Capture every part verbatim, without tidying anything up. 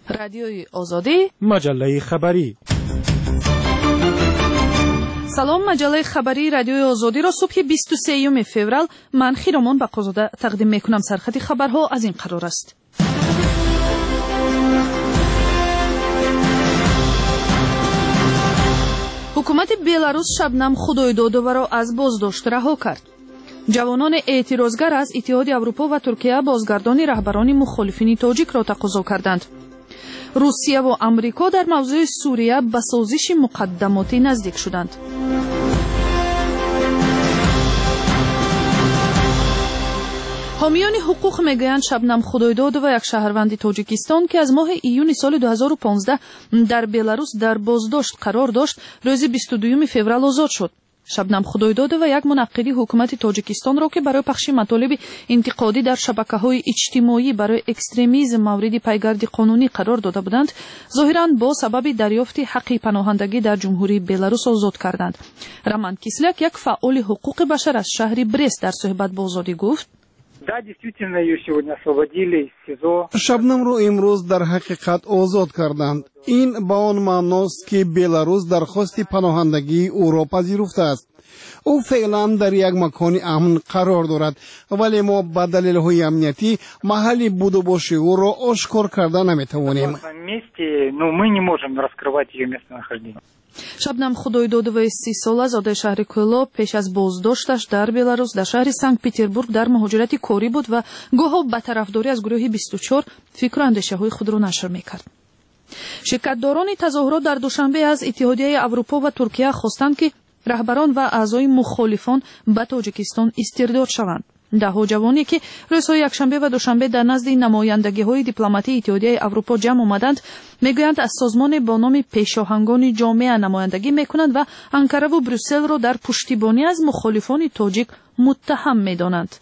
رادیوی آزادی، مجله خبری. سلام، مجله خبری رادیوی آزادی را صبح بیست و سوم فوریه من خیرامان بقازاده تقدیم میکنم. سرخط خبرها از این قرار است. حکومت بلاروس شبنم خدایدادووا را از بازداشت رها کرد. جوانان اعتراضگر از اتحاد اروپا و ترکیه بازگردانی رهبران مخالفین تاجیک را تقاضا کردند. روسیه و آمریکا در موضوع سوریه به سازش مقدماتی نزدیک شدند. حامیان حقوق میگویند شبنم خدایدادووا یک شهروند تاجیکستان که از ماه ایون سال دو هزار و پانزده در بلاروس در بازداشت قرار داشت، روز بیست و دوم فوریه آزاد شد. شبنم خدایدادووا یک منقدی حکومت تاجیکستان را که برای پخش مطالب انتقادی در شبکه‌های اجتماعی برای اکستریمیسم مورد پیگرد قانونی قرار داده بودند، ظاهراً با سبب دریافت حق پناهندگی در جمهوری بلاروس آزاد کردند. رمان کیسلیک، یک فعال حقوق بشر از شهر برست، در صحبت با آزادی گفت: شبنم رو امروز در حقیقت آزاد کردند. این با آن معناست که بلاروس درخواست پناهندگی او را پذیرفته است. او فعلا در یک مکان امن قرار دارد، ولی ما به دلایل امنیتی محلی بود و باش او را آشکار کرده نمیتوانیم. شبنم خدایدادووا سی ساله زاده شهر کولا پیش از بازداشتش در بلاروس در شهر سنت پتربورگ در مهاجرت کاری بود و گاهی به طرفداری از گروه بیست و چهار فکر و اندیشه های خود را نشر میکرد. شرکتداران تظاهرات در دوشنبه از اتحادیه اروپا و ترکیه خواستند که رهبران و اعضای مخالفان به تاجیکستان استرداد شوند. ده جوانی که روزهای یکشنبه و دوشنبه در نزد نمایندگی‌های دیپلماتی اتحادیه اروپا جمع آمدند، میگویند از سازمان با نام پیشاهنگان جامعه نمایندگی میکنند و انکره و بروسل را در پشتیبانی از مخالفان تاجیک متهم میدانند.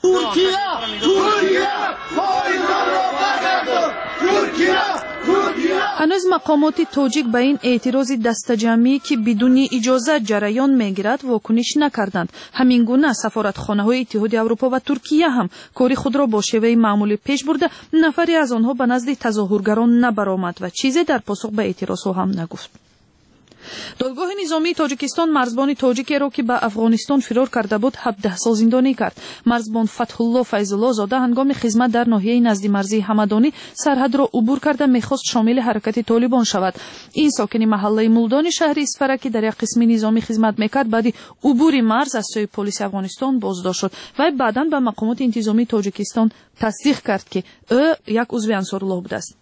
هنوز مقامات تاجیک به این اعتراض دستجمعی که بدون اجازه جریان میگیرد واکنش نکردند. همین گونه سفارتخانه‌های اتحادیه اروپا و ترکیه هم کاری خود را با شیوه معمولی پیش برده، نفری از آنها به نزد تظاهرگران نبرآمد و چیزی در پاسخ به اعتراضها هم نگفت. دادگاه نظامی تاجیکستان مرزبان تاجیکی را که به افغانستان فرار کرده بود هفده سال زندانی کرد. مرزبان فتح الله فیض‌الله زاده هنگام خدمت در ناحیه نزد مرزی همدانی سرحد را عبور کرده میخواست شامل حرکت طالبان شود. این ساکن محله مولدان شهر اسفره که در یک قسم نظامی خدمت میکرد، بعد عبور مرز از سوی پلیس افغانستان بازداشت شد و بعداً به مقامات انتظامی تاجیکستان تصدیق کرد که او یک عضو انصارالله بوده است.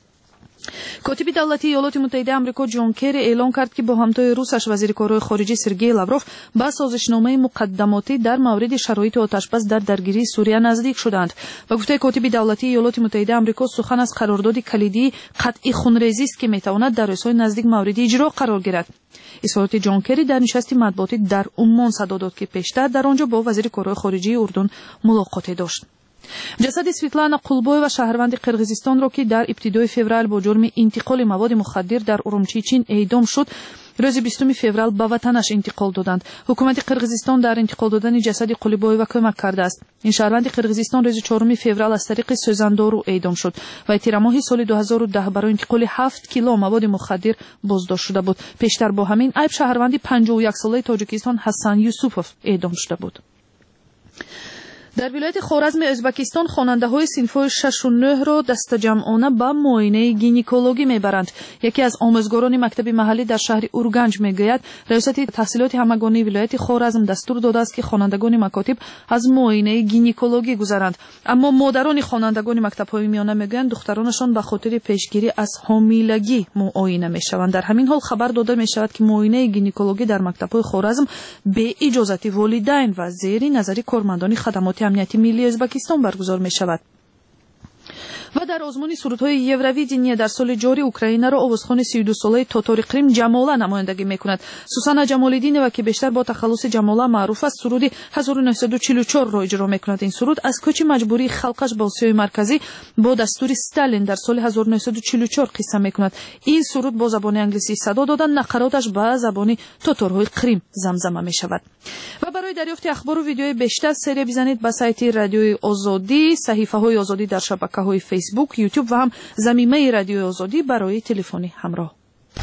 کاتب دولتی ایالات متحده آمریکا جان کری اعلام کرد که با همتای روسش وزیر کارهای خارجه سرگئی لاوروف با سازشنامه مقدماتی در مورد شرایط آتشبس در درگیری سوریه نزدیک شدند. با گفته کاتب دولتی ایالات متحده آمریکا، سخن از قرارداد کلیدی قطعی خونریزی است که میتواند در روزهای نزدیک مورد اجرا قرار گیرد. اظهارات جان کری در نشست مطبوعاتی در عمان صدا داد که پیشتر در آنجا با وزیر کارهای خارجه اردن ملاقاتی داشت. جسد سویتلانا قولبویوا شهروند قرقیزستان را که در ابتدای فوریه با جرم انتقال مواد مخدر در ارومچی چین اعدام شد، روز بیستم فوریه به وطنش انتقال دادند. حکومت قرقیزستان در انتقال دادن جسد قولبویوا کمک کرده است. این شهروند قرقیزستان روز چهارم فوریه از طریق سوزاندارو اعدام شد و اطلاع ماه سال دو هزار و ده برای انتقال هفت کیلو مواد مخدر بازداشت شده بود. پیشتر با همین عیب شهروند پنجاه و یک ساله تاجیکستان حسن یوسفوف اعدام شده بود. در ولایت خوارزم ازبکستان خواننده‌های صنف‌های شش و نه را دستجمعانه به معاینه گینکولوژی میبرند. یکی از آموزگاران مکتب محلی در شهر اورگنج میگوید ریاست تحصیلات همگانی ولایت خوارزم دستور داده است که خوانندگان مکاتب از معاینه گینکولوژی گذرند، اما مادران خوانندگان مکتب‌های میانه میگویند دخترانشان به خاطر پیشگیری از حاملگی معاینه میشوند. در همین حال خبر داده میشود که معاینه گینکولوژی در مکتب‌های خوارزم به اجازه والدین و زیر نظر کارمندان خدمات امنیتی ملی ازبکستان برگزار می شود. و در آزمون سرودهای یوروی دینی در سال جاری اوکراین را آوازخوان سی و دو ساله تاتار قریم جماله نمایندگی میکند. سوسانا جمالدینова که بیشتر با تخلص جماله معروف است، سرود هزار و نهصد و چهل و چهار را اجرا میکند. این سرود از کوچ مجبوری خلقش به آسیای مرکزی با دستور استالین در سال هزار و نهصد و چهل و چهار قصه میکند. این سرود با زبان انگلیسی صدا دادن، نقراتش به زبان تاتارهای قریم زمزمه میشود. و برای دریافت اخبار و ویدیوهای بیشتر سری بزنید به سایت رادیوی آزادی، صحیفه‌های آزادی در شبکه‌های فیسبوک فیسبوک، یوتیوب و هم ضمیمه رادیوی آزادی برای تلفنی همراه.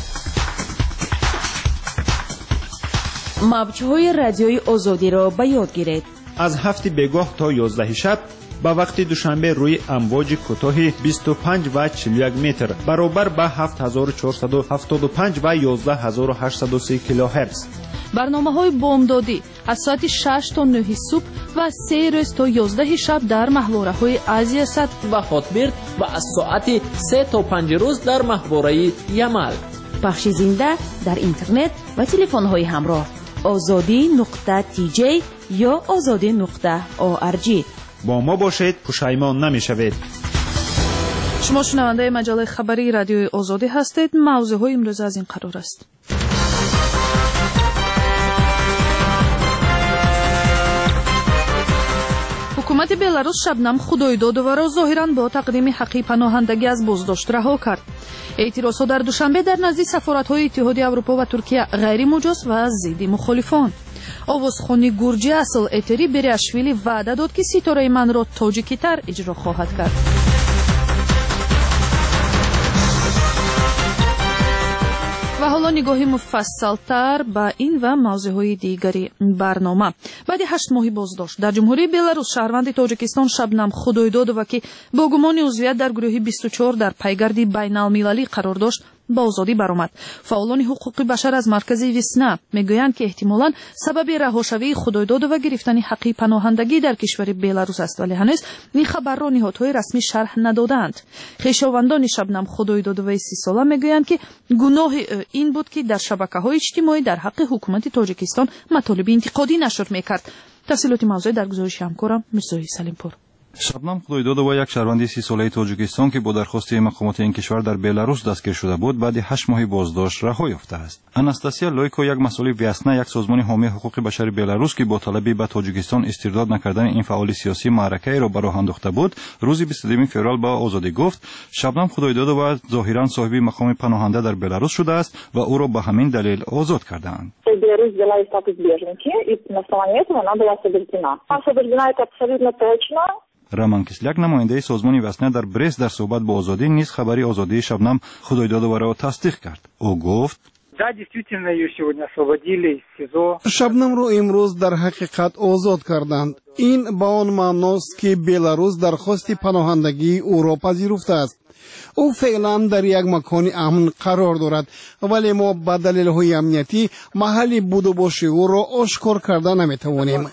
موج‌های رادیوی آزادی را به یاد گیرید. از هفت بگاه تا یازده شب با وقت دوشنبه روی امواج کوتاه بیست و پنج و چهل و یک متر برابر با هفت هزار و چهارصد و هفتاد و پنج و یازده هزار و هشتصد و سی کیلوهرتز. برنامه‌های بامدادی از ساعت شش تا نه صبح و سه روز تا یازده شب در محوره‌های آسیا صد و هاتبرد و از ساعت سه تا پنج روز در محوره یمل. پخش زنده در اینترنت و تلفن‌های همراه آزادی نقطه تی جی یا آزادی نقطه او ار جی. با ما باشید، پشیمان نمی‌شوید. شما شنونده مجله خبری رادیوی آزادی هستید. موضوع‌های امروز از این قرار است: حکومت بلاروس شبنم خدایدادова را ظاهراً با تقدیم حقی پناهندگی از بازداشت رها کرد. اعتراضات در دوشنبه در نزد سفارت‌های اتحادیه اروپا و ترکیه غیر مجاز و ضد مخالفان. آوازخوانی گرجی اصل اتری بریاشویلی وعده داد که ستاره من را تاجیکی‌تر اجرا خواهد کرد. و حالا نگاهی مفصل‌تر به این و موضوعهای دیگری برنامه. بعد هشت ماهی بازداشت در جمهوری بلاروس شهروند تاجیکستان شبنم خدایدادова که با گمان عضویت در گروه بیست و چهار در پیگرد بین‌المللی قرار داشت با آزادی برآمد. فعالان حقوق بشر از مرکز ویسنا میگویند که احتمالاً سبب رهاشوی خدایدادova گرفتن حقی پناهندگی در کشور بلاروس است، ولی هنوز این خبر را نهادهای رسمی شرح ندادند. خویشاوندان شبنم خدایدادova سی ساله میگویند که گناه این بود که در شبکه‌های اجتماعی در حق حکومت تاجیکستان مطالب انتقادی نشر میکرد. تفصیلات موضوع در گزارش همکارم مرزا سلیمپور. شبنم خدایدادova یک شهروند سی ساله تاجیکستان که با درخواست مقامات این کشور در بلاروس دستگیر شده بود بعد هشت ماه بازداشت رها یافته است. آناستاسیا لویکو یک مسئول ویسنا یک سازمان حامی حقوق بشر بلاروس که با طلب به تاجیکستان استرداد نکردن این فعال سیاسی معرکه را به راه انداخته بود روز بیست و دو فوریه با آزادی گفت شبنم خدایدادova ظاهرا صاحب مقام پناهنده در بلاروس شده است و او را به همین دلیل آزاد کردند. Беларусь взяла и статус беженки, и на основании этого она была освобождена. Освобождена это абсолютно точно. роман кисляк намояндаи созмони васна дар брест дар суҳбат бо озодӣ низ хабари озодии шабнам худойдодоваро тасдиқ кард. ӯ гуфт: Да, действительно, ее сегодня освободили из СИЗО. шабнамро имрӯз дар ҳақиқат озод карданд. ин ба он маъност ки беларус дархости паноҳандагии ӯро пазируфтааст. ӯ феълан дар як макони амн қарор дорад, вале мо ба далелҳои амниятӣ маҳалли буду боши ӯро ошкор карда наметавонем.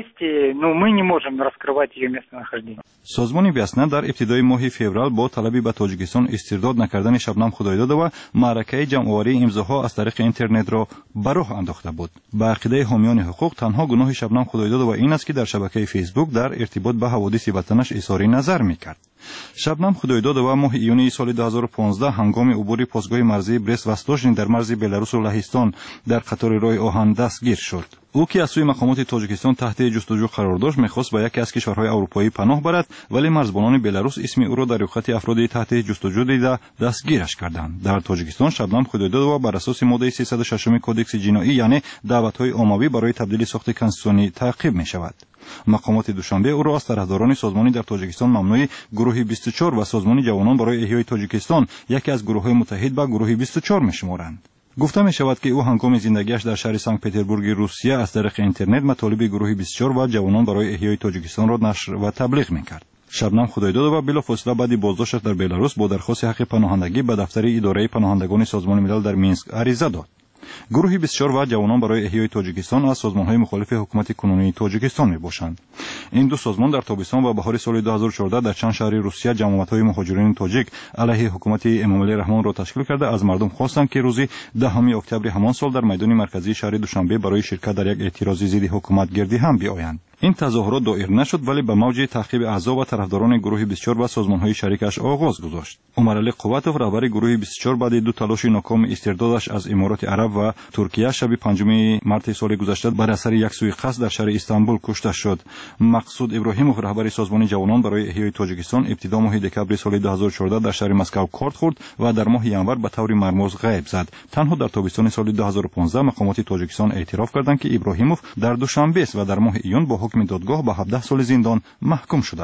созмони весна дар ибтидои моҳи феврал бо талаби ба тоҷикистон истирдод накардани шабнам худойдодова маъракаи ҷамъоварии имзоҳо аз тариқи интернетро ба роҳ андохта буд. ба ақидаи ҳомиёни ҳуқуқ танҳо гуноҳи шабнам худойдодова ин аст ки дар шабакаи фейсбук дар иртибот ба ҳаводиси ватанаш изҳори назар мекард. шабнам худойдодова моҳи июни соли ду ҳазору понздаҳ ҳангоми убури постгоҳи марзии брест-восточни дар марзи беларусу лаҳистон дар қатори роҳи оҳан дастгир шуд. ӯ ки аз сӯи мақомоти тоҷикистон таҳти ҷустуҷӯ қарор дошт мехост ба яке аз кишварҳои аврупоӣ паноҳ барад, вале марзбонони беларус исми ӯро дар рӯйхати афроди таҳти ҷустуҷӯ дида дастгираш карданд. дар тоҷикистон шабнам худойдодова бар асоси моддаи сесаду шашум кодекси ҷиноӣ яъне даъватҳои оммавӣ барои табдили сохти конститутсионӣ таъқиб мешавад. мақомоти душанбе ӯро аз тарафдорони созмони дар тоҷикистон мамнӯи гурӯҳи бисту чор ва созмони ҷавонон барои эҳёи тоҷикистон яке аз гурӯҳҳои муттаҳид ба гурӯҳи бисту чор мешуморанд. гуфта мешавад ки ӯ ҳангоми зиндагиаш дар шаҳри санкт петербурги русия аз тариқи интернет матолиби гурӯҳи бисту чор ва ҷавонон барои эҳёи тоҷикистонро нашр ва таблиғ мекард. шабнам худойдодова билофосила баъди боздашташ дар беларус бо дархости ҳаққи паноҳандагӣ ба дафтари идораи паноҳандагони созмони милал дар минск ариза дод. гурӯҳи бисту чор ва ҷавонон барои эҳёи тоҷикистон аз созмонҳои мухолифи ҳукумати кунунии тоҷикистон мебошанд. ин ду созмон дар тобистон ва баҳори соли ду ҳазору чордаҳ дар чанд шаҳри русия ҷамоатҳои муҳоҷирини тоҷик алайҳи ҳукумати эмомалӣ раҳмонро ташкил карда аз мардум хостанд ки рӯзи даҳуми октябри ҳамон сол дар майдони марказии шаҳри душанбе барои ширкат дар як эътирози зидди ҳукумат гирди ҳам биоянд. ин тазоҳурот доир нашуд, вале ба мавҷи таъқиби аъзо ва тарафдорони гурӯҳи бисту чор ва созмонҳои шарикаш оғоз гузошт. умарали қувватов раҳбари гурӯҳи бисту чор баъди ду талоши нокоми истирдодаш аз имороти араб ва туркия шаби панҷуми марти соли гузашта бар асари як суиқасд дар шаҳри истанбул кушта шуд. мақсуд иброҳимов раҳбари созмони ҷавонон барои эҳёи тоҷикистон ибтидо моҳи декабри соли ду ҳазору чордаҳ дар шаҳри Москав корт хӯрд ва дар моҳи январ ба таври мармӯз ғайб зад. танҳо дар тобистони соли ду ҳазору понздаҳ мақомоти тоҷикистон эътироф карданд ки иброҳимов дар душанбе ва дар моҳи июн бо ҳукми додгоҳ ба ҳабдаҳ соли зиндон маҳкум шудааст.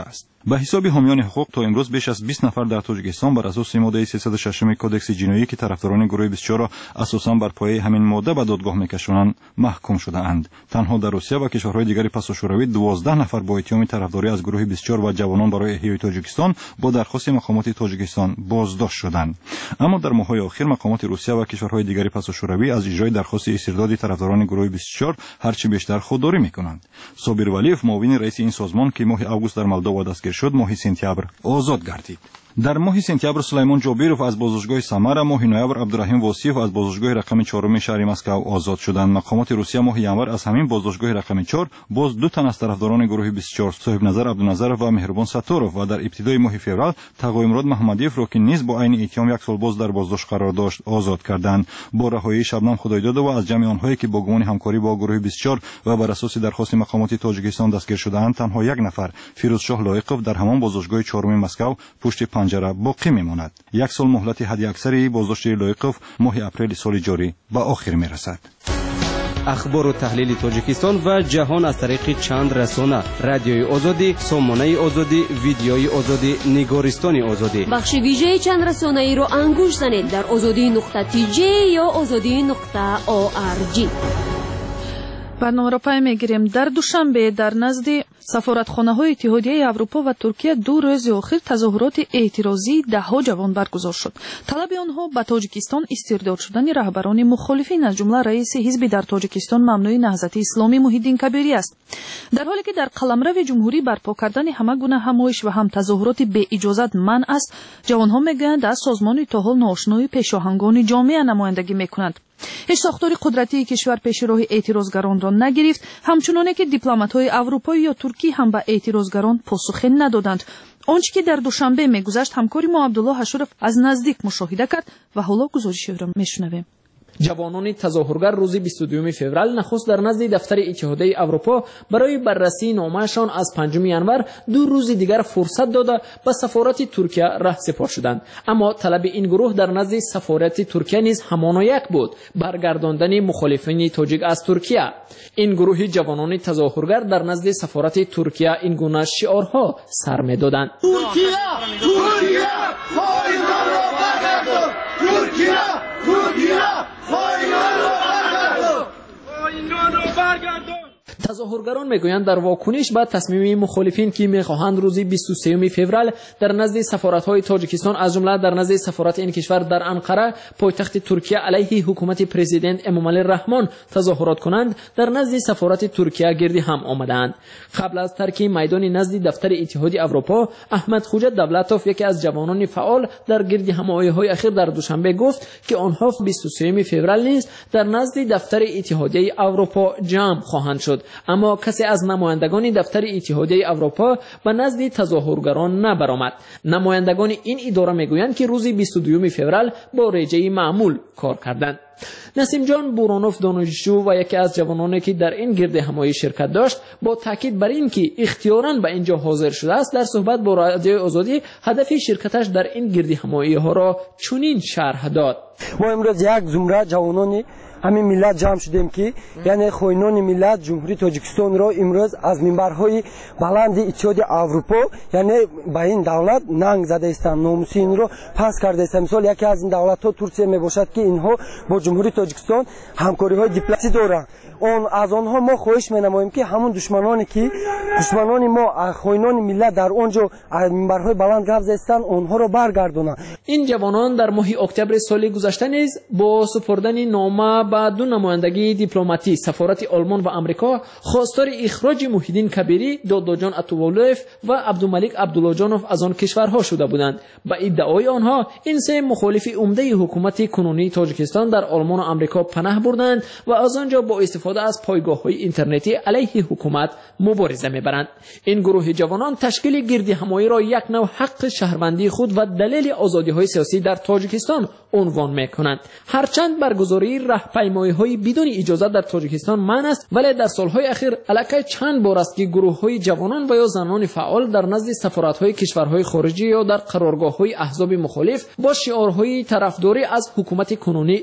به حساب حامیان حقوق تا امروز بیش از بیست نفر در تاجیکستان بر اساس ماده سیصد و شش کدکس جنایی که طرفداران گروه بیست و چهار را اساساً بر پایه همین ماده به دادگاه میکشانند محکوم شده‌اند. تنها در روسیه و کشورهای دیگر پساشوروی دوازده نفر با اتهام طرفداری از گروه بیست و چهار و جوانان برای احیای تاجیکستان با درخواست مقامات تاجیکستان بازداشت شدند. اما در ماه‌های اخیر مقامات روسیه و کشورهای دیگر پساشوروی از اجرای درخواست استرداد طرفداران گروه بیست و چهار هرچی بیشتر خودداری میکنند. صابر ولیف معاون رئیس این سازمان که ماه اوگوست در مولداوا دستگیر شد، ماه سپتامبر آزاد گردید. در ماه سپتامبر سلیمان جابیروف از بازداشتگاه سمر، ماه نوامبر عبدالرحیم واسیف از بازداشتگاه رقم چهارم شهر مسکو آزاد شدند. مقامات روسیه ماه ینور از همین بازداشتگاه رقم چهار باز دو تن از طرفداران گروه بیست و چهار، صاحب نظر عبدالنظرов و مهربان ستارov و در ابتدای ماه فوریه تقویمراد محمدیف را که نیز با عین اتهام یک سال باز در بازداشت قرار داشت آزاد کردند. با رهایی شبنم خدایداده و از جمع آنهایی که با گمان همکاری با گروه بیست و چهار و بر اساس درخواست مقامات تاجیکستان دستگیر شده‌اند، تنها یک نفر فیروزشاه لایقوف در همان بازداشتگاه چهارم مسکو پشت پنجره باقی میماند. یک سال مهلت حداکثری بازداشت لایقوف ماه اپریل سال جاری به آخر میرسد. اخبار و تحلیل تاجیکستان و جهان از طریق چند رسانه: رادیوی آزادی، سامانه آزادی، ویدیوی آزادی، نگارستان آزادی. بخش ویژه چند رسانه ای را انگوش زنید در آزادی نقطه تی جی یا آزادی نقطه او آر جی. برنامه را پای میگیریم. در دوشنبه در نزد سفارتخانه‌های اتحادیه اروپا و ترکیه دو روز آخر تظاهرات اعتراضی دهها جوان برگزار شد. طلب آنها به تاجیکستان استرداد شدن رهبران مخالفین از جمله رئیس حزب در تاجیکستان ممنوع نهضت اسلامی محیدین کبیری است. در حالی که در قلمرو جمهوری برپا کردن همه گونه همایش و هم تظاهرات به اجازت منع است، جوانها میگویند از سازمان تا حال ناآشنای پیشاهنگان جامعه نمایندگی میکنند. هیچ ساختار قدرتی کشور پیش راه اعتراضگران را نگرفت، همچنانه که دیپلمات‌های اروپایی یا ترکی هم به اعتراضگران پاسخ ندادند. آنچه که در دوشنبه میگذشت همکاری ما عبدالله حشورف از نزدیک مشاهده کرد و حالا گزارش را میشنویم. جوانان تظاهرگر روز بیست و دوم فوریه نخست در نزد دفتر اتحادیه اروپا برای بررسی نامه‌شان از پنجم ینور دو روز دیگر فرصت داده به سفارت ترکیه رهسپار شدند. اما طلب این گروه در نزد سفارت ترکیه نیز همان یک بود: برگرداندن مخالفین تاجیک از ترکیه. این گروه جوانان تظاهرگر در نزد سفارت ترکیه این گونه شعارها سر می‌دادند: ترکیه ترکیه فایدار را برگردان، ترکیه ترکیه تظاهرگران میگویند در واکنش به تصمیم مخالفین که میخواهند روز بیست و سوم فوریه در نزد سفارت‌های تاجیکستان از جمله در نزد سفارت این کشور در انقره پایتخت ترکیه علیه حکومت پرزیدنت امامعلی رحمان تظاهرات کنند، در نزد سفارت ترکیه گردی هم آمدند. قبل از ترک میدان نزد دفتر اتحادیه اروپا، احمد خوجا دولتوف یکی از جوانان فعال در گردی همایش‌های اخیر در دوشنبه گفت که آنها بیست و سوم فوریه نیز در نزد دفتر اتحادیه اروپا جمع خواهند شد. اما کسی از نمایندگان دفتر اتحادیه اروپا به نزد تظاهرگران نبرآمد. نمایندگان این اداره میگویند که روز بیست و دوم فوریه با رجه معمول کار کردند. نسیم جان بورانوف دانشجو و یکی از جوانانی که در این گرد همایش شرکت داشت با تاکید بر این که اختیاراً به اینجا حاضر شده است در صحبت با رادیو آزادی هدف شرکتش در این گرد همایش ها را چنین شرح داد: ما امروز یک زمره جوانانی همین ملت جمع شدیم که یعنی خوینان ملت جمهوری تاجیکستان را امروز از منبرهای بلند اتحادیه اروپا یعنی به این دولت ننگ زده استند، ناموس این را پس کرده است. مثال یکی از این دولت ها ترکیه می باشد که اینها با جمهوری تاجیکستان همکاری های دیپلماسی دارند. اون از آنها ما خواهش می نماییم که همون دشمنانی که دشمنان ما خوینان ملت در اونجا از منبرهای بلند گپ زدند آنها را برگردانند. این جوانان در ماه اکتبر سال گذشته نیز با سپردن نامه با دو نمایندگی دیپلماتی سفارت آلمان و آمریکا خواستار اخراج محیدین کبیری، داداجان اتوالوف و عبدالملک عبداللهجانوف از آن کشورها شده بودند. با ادعای آنها این سه مخالف عمده حکومت کنونی تاجیکستان در آلمان و آمریکا پناه بردند و از آنجا با استفاده از پایگاه‌های اینترنتی علیه حکومت مبارزه می‌برند. این گروه جوانان تشکیل گردی همایی را یک نوع حق شهروندی خود و دلیل آزادی‌های سیاسی در تاجیکستان عنوان می‌کنند. هرچند برگزاری راهپیمایی‌های بدون اجازه در تاجیکستان منع است، ولی در سال‌های اخیر علاقه چند بار است که گروه‌های جوانان و یا زنان فعال در نزد سفارت‌های کشورهای خارجی یا در قرارگاه‌های احزاب مخالف با شعارهای طرفداری از حکومت کنونی تجمع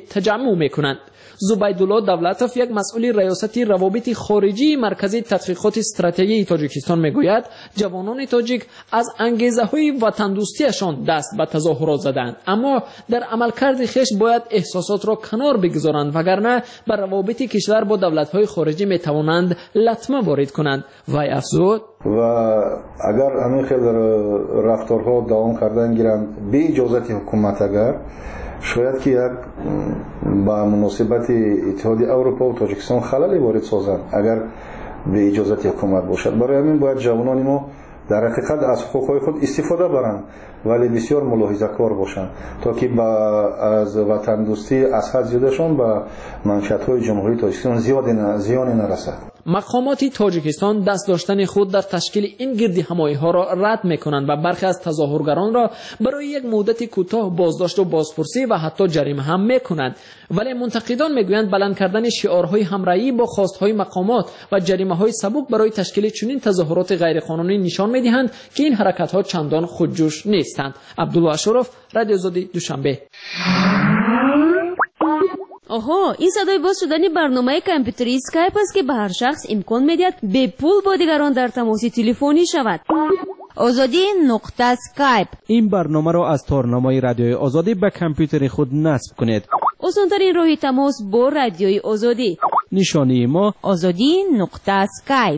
تمام میکنند. زبیدالله دولتوف یک مسئول ریاست روابط خارجی مرکز تحقیقات استراتژی تاجیکستان میگوید جوانان تاجیک از انگیزه‌های وطن دوستیشان دست به تظاهرات زدند، اما در عملکرد خویش باید احساسات را کنار بگذارند وگرنه بر روابط کشور با دولت‌های خارجی میتوانند لطمه وارد کنند. وی افزود و اگر همین خیلی رفتارها دوام کردن گیرند به اجازت حکومت، اگر شاید که یک با مناسبت اتحاد اروپا و تاجیکستان خللی وارد سازند اگر به اجازت حکومت باشد. برای همین باید جوانان ما در حقیقت از حقوقهای خود استفاده برند ولی بسیار ملاحظه کار باشند تا که با از وطن دوستی از حد زیادشان به منشأت‌های جمهوری تاجیکستان زیاد زیانی نرسد. مقامات تاجیکستان دست داشتن خود در تشکیل این گردی همایی ها را رد میکنند و برخی از تظاهرگران را برای یک مدت کوتاه بازداشت و بازپرسی و حتی جریمه هم میکنند. ولی منتقدان میگویند بلند کردن شعارهای همراهی با خواستهای مقامات و جریمه های سبک برای تشکیل چنین تظاهرات غیرقانونی نشان میدهند که این حرکت ها چندان خودجوش نیستند. عبدالله اشرف، رادیو آزادی، دوشنبه. آها، این صدای باز شدن برنامه کامپیوتری اسکایپ است که به هر شخص امکان میدهد به پول با دیگران در تماس تلفنی شود. آزادی نقطه اسکایپ. این برنامه را از تارنمای رادیوی آزادی به کامپیوتر خود نصب کنید. آسان‌ترین راه تماس با رادیوی آزادی. نشانی ما آزادی نقطه اسکایپ.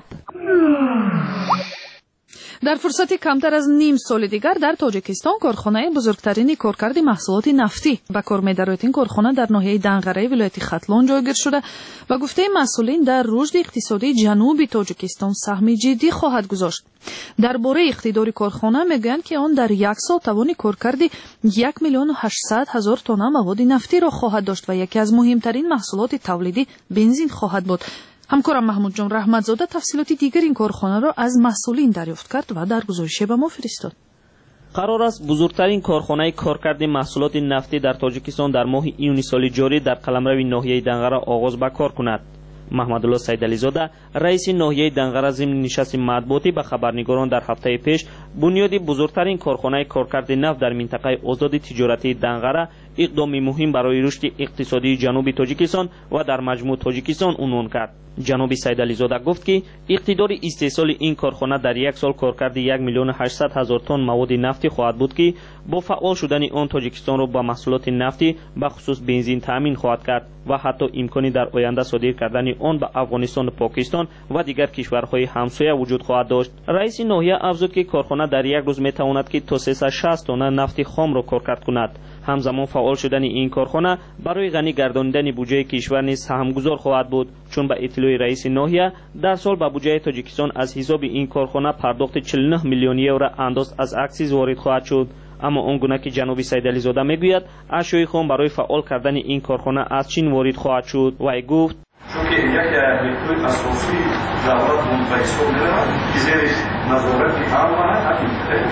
در فرصت کمتر از نیم سال دیگر در تاجیکستان کارخانه بزرگترین کارکرد محصولات نفتی به کار می‌دارد. این کارخانه در ناحیه دنقره ولایت ختلان جایگیر شده و گفته مسئولین در رشد اقتصادی جنوب تاجیکستان سهم جدی خواهد گذاشت. درباره اقتدار کارخانه میگویند که آن در یک سال توان کارکرد یک میلیون و هشتصد هزار تن مواد نفتی را خواهد داشت و یکی از مهمترین محصولات تولیدی بنزین خواهد بود. همکارم محمود جان رحمتزاده تفصیلات دیگر این کارخانه را از مسئولین دریافت کرد و در گزارش به ما فرستاد. قرار است بزرگترین کارخانه کارکرد محصولات نفتی در تاجیکستان در ماه ایونی سال جاری در قلمرو ناحیه دنقره آغاز به کار کند. محمدالله سیدعلیزاده رئیس ناحیه دنقره ضمن نشست مطبوعاتی به خبرنگاران در هفته پیش بنیاد بزرگترین کارخانه کارکرد نفت در منطقه آزاد تجارتی دنقره اقدامی مهم برای رشد اقتصادی جنوب تاجیکستان و در مجموع تاجیکستان عنوان کرد. جناب سیدعلیزاده گفت که اقتدار استحصال این کارخانه در یک سال کارکرد یک میلیون و هشتصد هزار تن مواد نفتی خواهد بود که با فعال شدن آن تاجیکستان را با محصولات نفتی به خصوص بنزین تامین خواهد کرد و حتی امکانی در آینده صادر کردن آن به افغانستان و پاکستان و دیگر کشورهای همسایه وجود خواهد داشت. رئیس ناحیه افزود که کارخانه در یک روز میتواند که تا سیصد و شصت تن نفت خام را کارکرد کند. همزمان فعال شدن این کارخانه برای غنی گرداندن بودجه کشور نیز سهمگذار خواهد بود، چون به اطلاع رئیس ناحیه در سال به بودجه تاجیکستان از حساب این کارخانه پرداخت چهل و نه میلیون یورو انداز از اکسیز وارد خواهد شد. اما آنگونه که جناب سیدعلیزاده میگوید اشیاء خام برای فعال کردن این کارخانه از چین وارد خواهد شد. وی گفت چون که یک نیروی اساسی دولت منفصل می‌دارد که زیرش نظارت عامه همین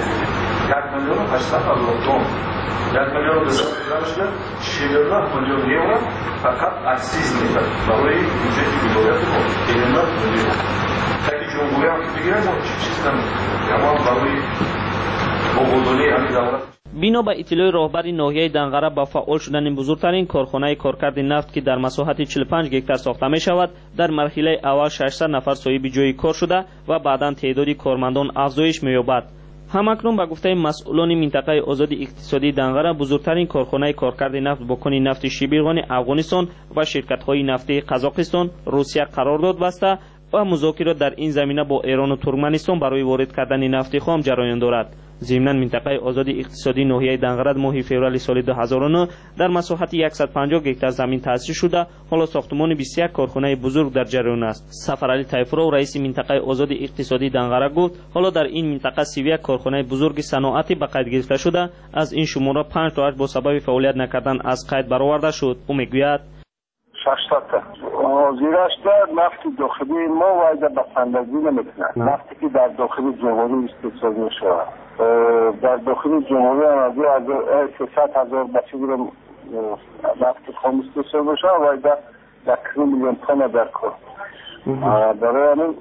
یک میلیون و هشتصد هزار تن یک میلیون و دویست هزار چهل و نه میلیون یورو فقط اکسیز می‌دهد برای بودجه ولایت ما چهل و نه میلیون. اگه جمهوری هم بگیرد ما چیز نمی‌کنیم، اما برای مقابله همین دولت. بنا به اطلاع راهبر ناحیه دنقره با فعال شدن بزرگترین کارخانه کارکرد نفت که در مساحت چهل و پنج گکتار ساخته می شود، در مرحله اول ششصد نفر صاحب جای کار شده و بعدا تعداد کارمندان افزایش می یابد. همکنون به گفته مسئولان منطقه آزاد اقتصادی دنقره بزرگترین کارخانه کارکرد نفت با کان نفت شیبیرغان افغانستان و شرکت‌های نفتی قزاقستان، روسیه قرارداد بسته و مذاکرات در این زمینه با ایران و ترکمنستان برای وارد کردن نفت خام جریان دارد. ضمناً منطقه آزاد اقتصادی ناحیه دنقره ماه فوریه سال دو هزار و نه در مساحت صد و پنجاه گکتار زمین تأسیس شده، حالا ساختمان بیست و یک کارخانه بزرگ در جریان است. سفرعلی طیفورو رئیس منطقه آزاد اقتصادی دنقره گفت حالا در این منطقه سی و یک کارخانه بزرگ صنعتی به قید گرفته شده، از این شماره پنج تا هشت با سبب فعالیت نکردن از قید برآورده شد. او میگوید ششصد تا زیرش در نفت داخلی ما وایده بسندگی نمیکنه. نفتی که در داخل جمهوری استحصال میشه در داخل جمهوری هم از سیصد هزار بچه گیرم نفت خام استحصال میشه وایده یک میلیون تن در کار. برای همین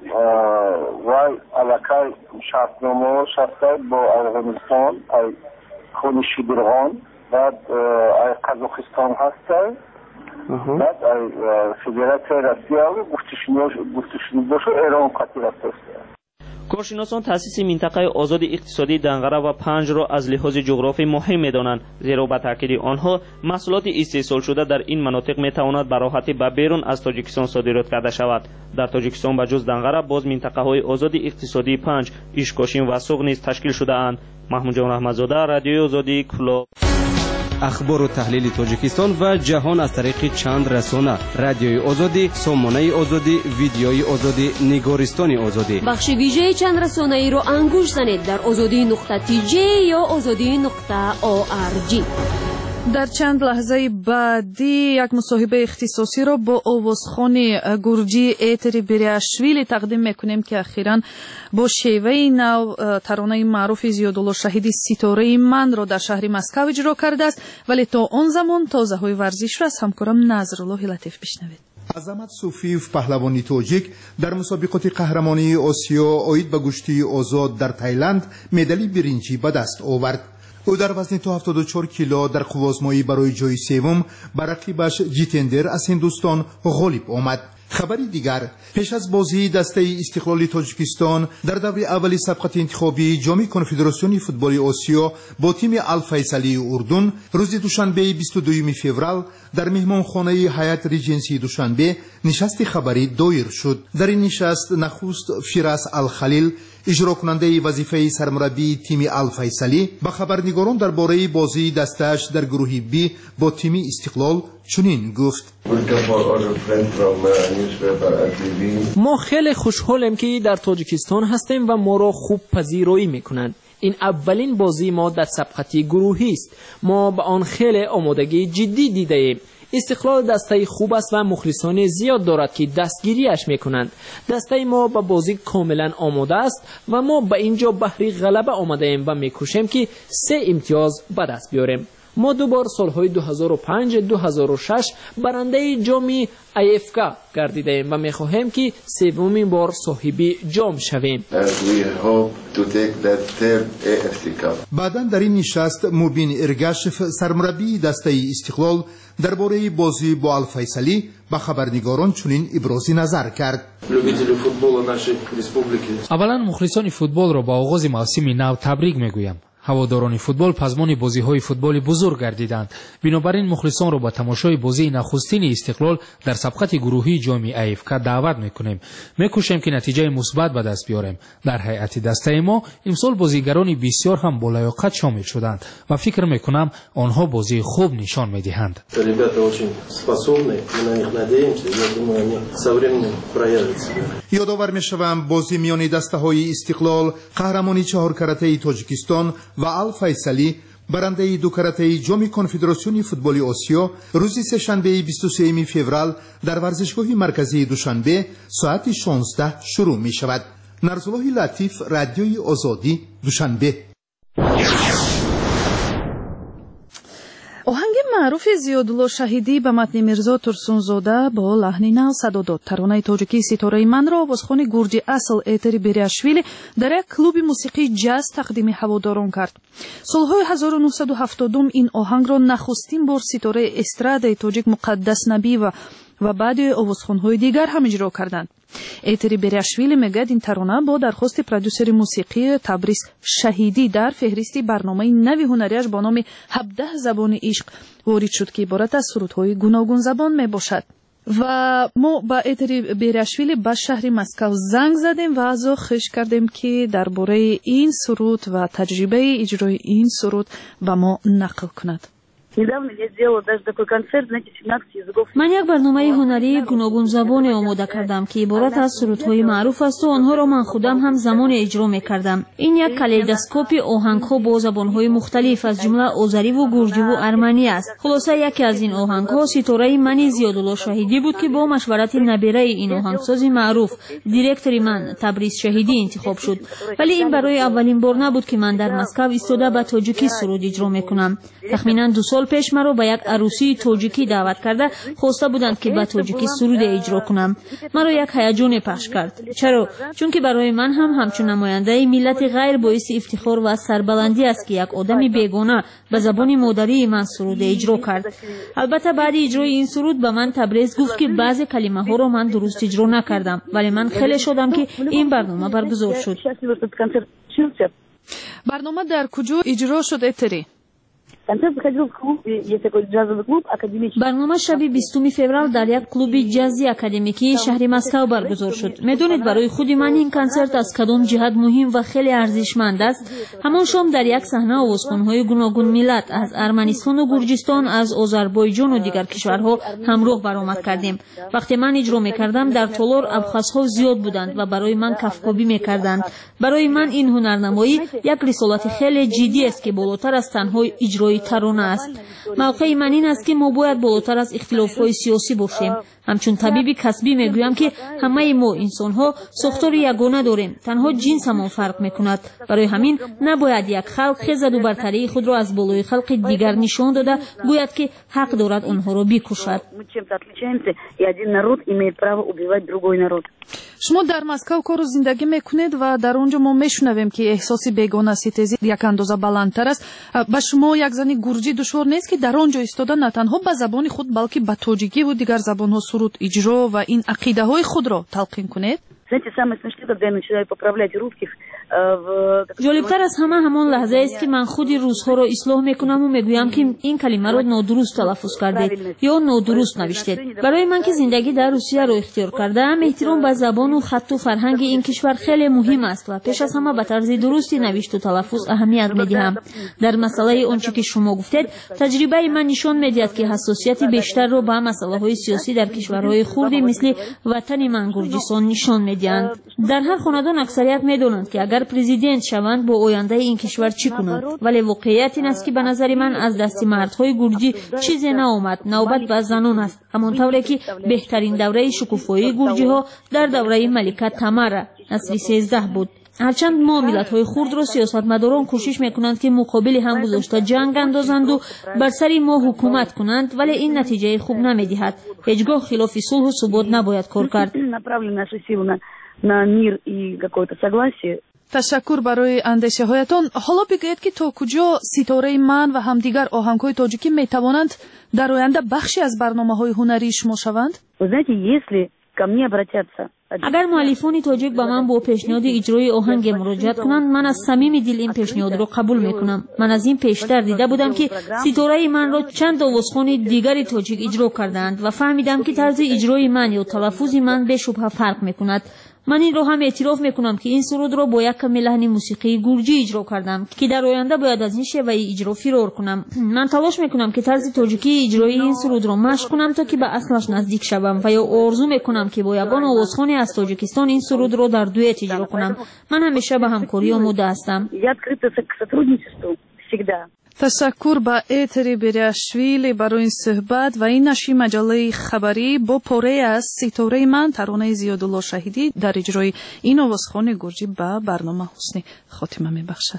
وای علاقه شرطنامه شرطه با افغانستان خون شیبرغان بعد قزاقستان هسته بعد فدراسیون روسیه گفتشون باشه ایران قطعی رفتست. کارشناسان تأسیس منطقه آزاد اقتصادی دنقره و پنج را از لحاظ جغرافی مهم می‌دانند، زیرا با تاکید آنها محصولات استحصال شده در این مناطق می‌تواند به راحتی به بیرون از تاجیکستان صادرات کرده شود. در تاجیکستان به جز دنقره باز منطقه‌های آزاد اقتصادی پنج، ایشکاشین و سوغ نیز تشکیل شده‌اند. محمود جان رحمت‌زاده، رادیوی آزادی، کلو. اخبار و تحلیل تاجیکستان و جهان از طریق چند رسانه: رادیوی آزادی، سامانه آزادی، ویدیوی آزادی، نگارستان آزادی. بخش ویژه چند رسانه ای رو انگوش زنید در آزادی نقطه تی جی یا آزادی نقطه او آر جی. در چند لحظه بعدی یک مصاحبه اختصاصی را با آوازخوان گرجی ایتری بریاشویلی تقدیم میکنیم که اخیراً با شیوه نو ترانه معروف زیادالله شهیدی ستاره من را در شهر مسکو اجرا کرده است، ولی تا آن زمان تازه های ورزش را از همکارم نظرالله لطیف بشنوید. عظمت صوفیف پهلوانی توجیک در مسابقات قهرمانی آسیا آید به گشتی آزاد در تایلند مدال برنجی به دست آورد. او در وزن تا هفتاد و چهار کیلو در قوازمایی برای جای سوم بر رقیبش جیتندر از هندوستان غالب آمد. خبری دیگر، پیش از بازی دسته استقلال تاجیکستان در دور اولی سبقت انتخابی جام کنفدراسیون فوتبال آسیا با تیم الفیصلی اردن روز دوشنبه بیست و دوم فوریه در مهمانخانه حیات ریجنسی دوشنبه نشست خبری دایر شد. در این نشست نخست فیراس الخلیل اجرا کننده وظیفه سرمربی تیم الفیصلی با خبرنگاران درباره بازی دستش در گروه بی با تیم استقلال چنین گفت: ما خیلی خوشحالیم که در تاجیکستان هستیم و ما را خوب پذیرایی میکنند. این اولین بازی ما در سبقتی گروهی است. ما به آن خیلی آمادگی جدی دیده ایم. استقلال دسته خوب است و مخلصان زیاد دارد که دستگیریش میکنند. دسته ما به بازی کاملا آماده است و ما به اینجا بهر غلبه آمده ایم و میکوشیم که سه امتیاز به دست بیاریم. ما دوبار سالهای دو هزار و پنج دو هزار و شش برنده جام ای اف کا گردیده ایم و میخواهیم که سومین بار صاحب جام شویم. بعدا در این نشست مبین ارگاشف سرمربی دسته استقلال درباره بازی با الفیصلی با خبرنگاران چنین ابراز نظر کرد: اولا مخلصان فوتبال را با آغاز موسم نو تبریک میگویم. هواداران فوتبال پزمان بازی‌های فوتبال بزرگ گردیدند. بنابراین مخلصان را با تماشای بازی نخستین استقلال در سبقت گروهی جام اف کا دعوت می‌کنیم. می‌کوشیم که نتیجه مثبت به دست بیاریم. در هیئت دسته ما امسال بازیگران بسیار هم با لیاقت شامل شدند و فکر می‌کنم آنها بازی خوب نشان می‌دهند. یادآور می‌شوم بازی میان دسته‌های استقلال، قهرمانی چهار کرته تاجیکستان و الفیصلی برنده دو کرته جام کنفدراسیون فوتبال آسیا روز سه‌شنبه بیست و سوم فوریه در ورزشگاه مرکزی دوشنبه ساعت شانزده شروع می شود. نظرالله لطیف، رادیوی آزادی، دوشنبه. آهنگ معروف زیادالله شهیدی به متن میرزا ترسونزاده با لحن نو صدا داد. ترانه تاجیکی ستاره من را آوازخوان گرجی اصل ایتری بریاشویلی در یک کلوب موسیقی جاز تقدیم هواداران کرد. سالهای هزار و نهصد و هفتاد این آهنگ را نخستین بار ستاره استراد تاجیک مقدس نبی و و بعد آوازخوان‌های دیگر هم اجرا کردند. ایتری بریاشویلی میگوید این ترانه با درخواست پرودوسر موسیقی تبریز شهیدی در فهرست برنامه نوی هنریش با نام هفده زبان عشق وارد شد که عبارت از سرودهای گوناگون زبان می باشد. و ما با ایتری بریاشویلی به شهر مسکو زنگ زدیم و از او خواهش کردیم که درباره این سرود و تجربه اجرای این سرود به ما نقل کند. من یک برنامه هنری گوناگون زبان آماده کردم که عبارت از سرودهای معروف است و آنها را من خودم هم زمان اجرا می کردم. این یک کلیدوسکوپ آهنگ‌ها با زبان‌های مختلف از جمله آذری و گرجی و ارمنی است. خلاصه یکی از این آهنگ‌ها ستاره من زیادالله شهیدی بود که با مشورت نبیره این آهنگساز معروف دیرکتور من تبریز شهیدی انتخاب شد. ولی این برای اولین بار نبود که من در مسکو ایستاده به تاجیکی سرود اجرا می‌کنم. تخمیناً دو سال سال پیش مرا به یک عروسی تاجیکی دعوت کرده خواسته بودند که به تاجیکی سرود اجرا کنم. مرا یک هیجان پخش کرد. چرا؟ چون که برای من هم همچون نماینده ملت غیر باعث افتخار و سربلندی است که یک آدم بیگانه به زبان مادری من سرود اجرا کرد. البته بعد اجرای این سرود به من تبریز گفت که بعضی کلمه ها را من درست اجرا نکردم، ولی من خیلی شدم که این برنامه برگزار شد. برنامه در کجا اجرا شد اتری؟ برنامه شب بیستم فوریه در یک کلوب جازی اکادمیکی شهر مسکو برگزار شد. میدونید برای خود من این کنسرت از کدام جهت مهم و خیلی ارزشمند است. همان شام در یک صحنه آوازخوان‌های گوناگون ملت از ارمنستان و گرجستان، از آذربایجان و دیگر کشورها همراه برآمد کردیم. وقتی من اجرا می‌کردم در تالار ابخازها زیاد بودند و برای من کفکابی می‌کردند. برای من این هنرنمایی یک رسالت خیلی جدی است که بالاتر از تنها اجرای ترانه است. موقع من این است که ما باید بالاتر از اختلاف‌های سیاسی باشیم. همچون طبیب کسبی میگویم که همه ما انسان‌ها ساختار یگانه داریم، تنها جنس ما فرق میکند. برای همین نباید یک خلق خیزد و برتری خود را از بالای خلق دیگر نشان داده گوید که حق دارد آنها را بکشد. شما در مسکو کار و زندگی میکنید و در اونجا ما میشنویم که احساس بیگانه ستیزی یک اندازه بلندتر است. به شما یک زنی گرجی دشوار نیست که در آنجا ایستاده نه تنها به زبان خود بلکه به تاجیکی و دیگر زبان‌ها سرود اجرا و این عقیده های خود را تلقین کنید؟ جالبتر از همه همان لحظه است که من خود روزها را اصلاح میکنم و میگویم که این کلمه را نادرست تلفظ کردید یا نادرست نوشتید. برای من که زندگی در روسیه را اختیار کردم، احترام به زبان و خط و فرهنگ این کشور خیلی مهم است و پیش از همه به طرز درستی نوشت و تلفظ اهمیت میدهم. در مسئله آنچه که شما گفتید، تجربه من نشان میدهد که حساسیت بیشتر را به مسائل های سیاسی در کشورهای خردی مثل وطن من گرجستان نشان میدهند. در هر خاندان اکثریت میدانند که اگر پرزیدنت شوند با آینده این کشور چی کنند، ولی واقعیت این است که به نظر من از دست مردهای گرجی چیزی نآمد. نوبت به زنان است، همانطوری که بهترین دوره شکوفایی گرجی ها در دوره ملکه تمره نسل سیزده بود. هرچند ما ملت‌های خرد را سیاستمداران کوشش میکنند که مقابل هم گذاشته جنگ اندازند و بر سر ما حکومت کنند، ولی این نتیجه خوب نمیدهد. هیچگاه خلاف صلح و ثبات نباید کار کرد. تشکر برای اندیشه هایتان. حالا بگویید که تا کجا ستاره من و هم دیگر آهنگ‌های تاجیکی میتوانند در آینده بخشی از برنامه‌های هنری شما شوند؟ اگر مؤلفان تاجیک به من با پیشنهاد اجرای آهنگ مراجعت کنند، من از صمیم دل این پیشنهاد را قبول میکنم. من از این پیشتر دیده بودم که ستاره من را چند آوازخوان دیگری تاجیک اجرا کردند و فهمیدم که طرز اجرای من یا تلفظ من به شبهه فرق میکند. من این رو هم اعتراف میکنم که این سرود را با یک کمی لحن موسیقی گرجی اجرا کردم که در آینده باید از این شیوه اجرا فرار کنم. من تلاش میکنم که طرز تاجیکی اجرای این سرود را مشق کنم تا که به اصلش نزدیک شوم و یا آرزو میکنم که با یگان آوازخوانی از تاجیکستان این سرود را در دوئت اجرا کنم. من همیشه به همکاری آماده هستم. تشکر به ایتری بیریاشویلی برای این صحبت و این نشی مجله خبری با پاره از ستاره من ترانه زیادالله شهیدی در اجرای این آوازخوان گرجی به برنامه حسنی خاتمه میبخشد.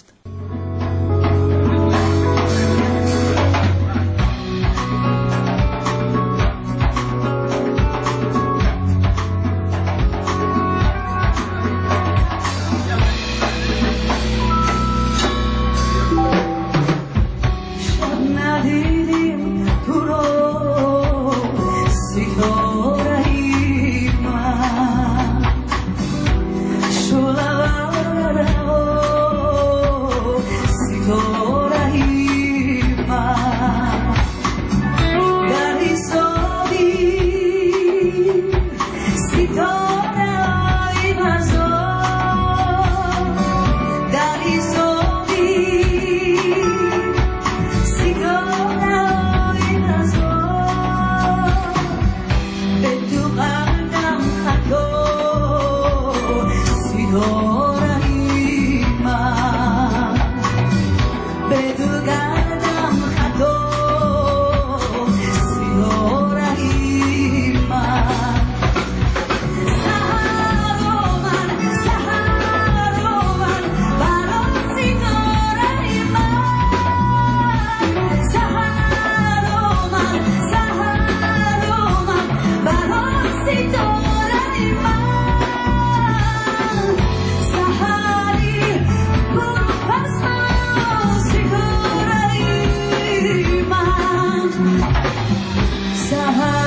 سحر